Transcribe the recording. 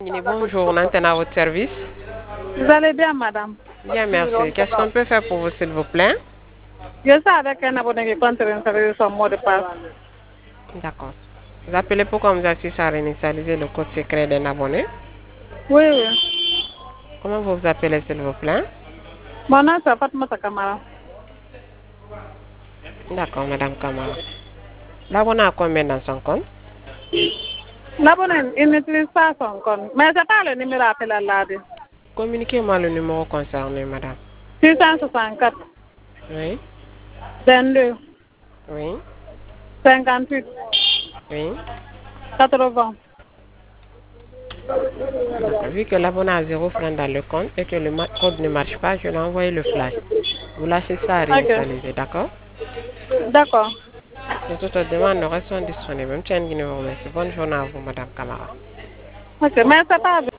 Bonjour, on est à votre service. Vous allez bien, madame? Bien, merci. Qu'est-ce qu'on peut faire pour vous, s'il vous plaît? Je sais avec un abonné qui compte réinsérer son mot de passe. D'accord. Vous appelez pour qu'on vous assiste à réinitialiser le code secret d'un abonné. Oui, oui. Comment vous vous appelez, s'il vous plaît? Mon nom, c'est Fatmata Kamara. D'accord, Madame Kamara. L'abonné a combien dans son compte? L'abonné, il n'utilise pas son compte. Mais c'est pas le numéro appelé à l'AD. Communiquez-moi le numéro concerné, Madame. 664 Oui, 22 oui, 58 oui. 80. D'accord. Vu que l'abonné a 0 francs dans le compte et que le code ne marche pas, je vais envoyer le flash. Vous lâchez ça à Ok. réinitialiser, d'accord? D'accord. Les autres demandes sont disponibles. Même chaîne qui nous remercie. Bonne journée à vous, Madame Kamara. Ok, mais c'est pas